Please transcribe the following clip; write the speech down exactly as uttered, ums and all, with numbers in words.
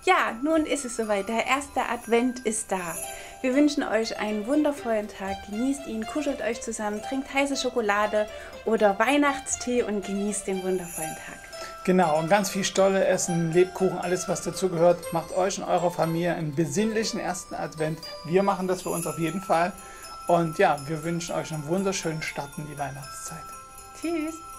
Ja, nun ist es soweit. Der erste Advent ist da. Wir wünschen euch einen wundervollen Tag. Genießt ihn, kuschelt euch zusammen, trinkt heiße Schokolade oder Weihnachtstee und genießt den wundervollen Tag. Genau, und ganz viel Stolle essen, Lebkuchen, alles was dazugehört. Macht euch und eurer Familie einen besinnlichen ersten Advent. Wir machen das für uns auf jeden Fall. Und ja, wir wünschen euch einen wunderschönen Start in die Weihnachtszeit. Tschüss.